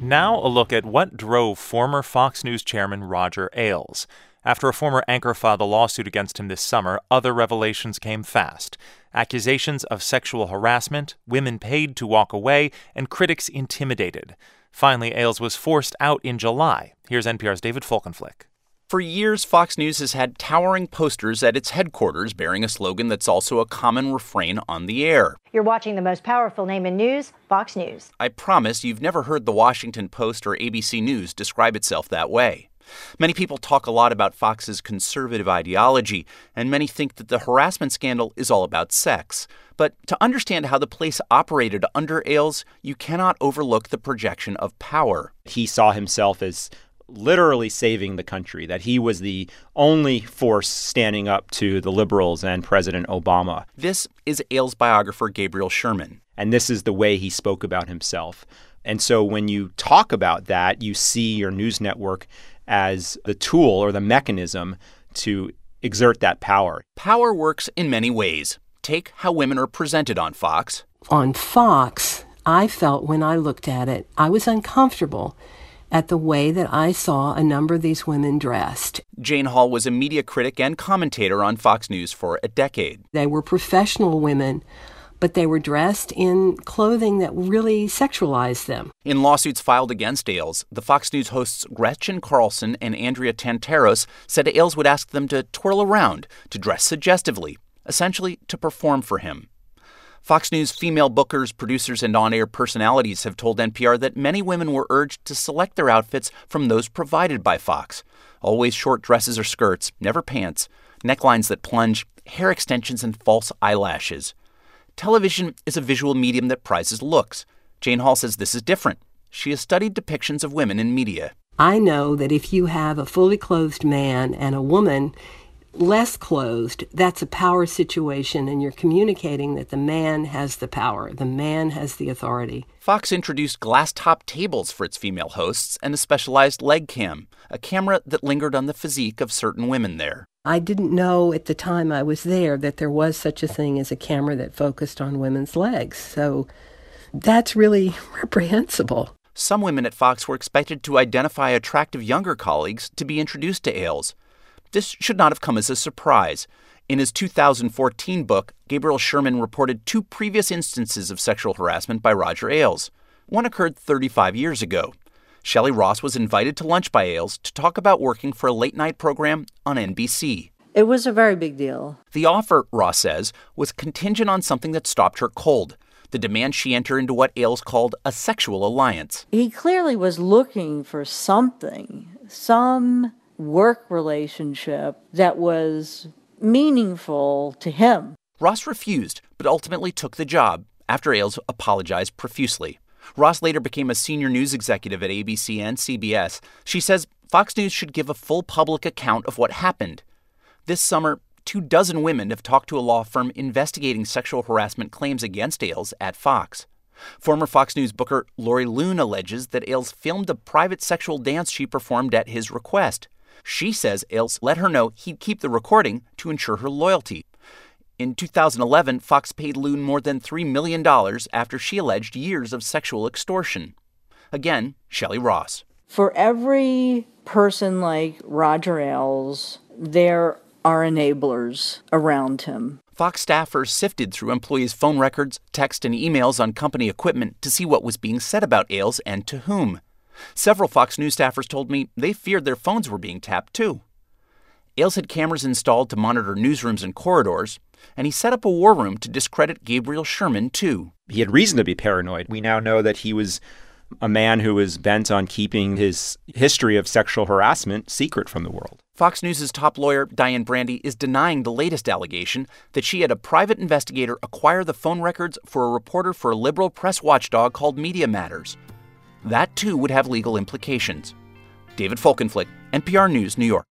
Now a look at what drove former Fox News chairman Roger Ailes. After a former anchor filed a lawsuit against him this summer, other revelations came fast. Accusations of sexual harassment, women paid to walk away, and critics intimidated. Finally, Ailes was forced out in July. Here's NPR's David Folkenflik. For years, Fox News has had towering posters at its headquarters bearing a slogan that's also a common refrain on the air. You're watching the most powerful name in news, Fox News. I promise you've never heard the Washington Post or ABC News describe itself that way. Many people talk a lot about Fox's conservative ideology, and many think that the harassment scandal is all about sex. But to understand how the place operated under Ailes, you cannot overlook the projection of power. He saw himself as literally saving the country, that he was the only force standing up to the liberals and President Obama. This is Ailes biographer Gabriel Sherman. And this is the way he spoke about himself. And so when you talk about that, you see your news network as the tool or the mechanism to exert that power. Power works in many ways. Take how women are presented on Fox. On Fox, I felt when I looked at it, I was uncomfortable at the way that I saw a number of these women dressed. Jane Hall was a media critic and commentator on Fox News for a decade. They were professional women, but they were dressed in clothing that really sexualized them. In lawsuits filed against Ailes, the Fox News hosts Gretchen Carlson and Andrea Tantaros said Ailes would ask them to twirl around, to dress suggestively, essentially to perform for him. Fox News female bookers, producers, and on-air personalities have told NPR that many women were urged to select their outfits from those provided by Fox. Always short dresses or skirts, never pants, necklines that plunge, hair extensions, and false eyelashes. Television is a visual medium that prizes looks. Jane Hall says this is different. She has studied depictions of women in media. I know that if you have a fully clothed man and a woman less clothed, that's a power situation, and you're communicating that the man has the power, the man has the authority. Fox introduced glass-top tables for its female hosts and a specialized leg cam, a camera that lingered on the physique of certain women there. I didn't know at the time I was there that there was such a thing as a camera that focused on women's legs, so that's really reprehensible. Some women at Fox were expected to identify attractive younger colleagues to be introduced to Ailes. This should not have come as a surprise. In his 2014 book, Gabriel Sherman reported 2 previous instances of sexual harassment by Roger Ailes. One occurred 35 years ago. Shelley Ross was invited to lunch by Ailes to talk about working for a late-night program on NBC. It was a very big deal. The offer, Ross says, was contingent on something that stopped her cold, the demand she enter into what Ailes called a sexual alliance. He clearly was looking for something, some work relationship that was meaningful to him. Ross refused, but ultimately took the job after Ailes apologized profusely. Ross later became a senior news executive at ABC and CBS. She says Fox News should give a full public account of what happened. This summer, 24 women have talked to a law firm investigating sexual harassment claims against Ailes at Fox. Former Fox News booker Lori Loon alleges that Ailes filmed a private sexual dance she performed at his request. She says Ailes let her know he'd keep the recording to ensure her loyalty. In 2011, Fox paid Loon more than $3 million after she alleged years of sexual extortion. Again, Shelley Ross. For every person like Roger Ailes, there are enablers around him. Fox staffers sifted through employees' phone records, text, and emails on company equipment to see what was being said about Ailes and to whom. Several Fox News staffers told me they feared their phones were being tapped, too. Ailes had cameras installed to monitor newsrooms and corridors, and he set up a war room to discredit Gabriel Sherman, too. He had reason to be paranoid. We now know that he was a man who was bent on keeping his history of sexual harassment secret from the world. Fox News' top lawyer, Diane Brandy, is denying the latest allegation that she had a private investigator acquire the phone records for a reporter for a liberal press watchdog called Media Matters. That, too, would have legal implications. David Folkenflik, NPR News, New York.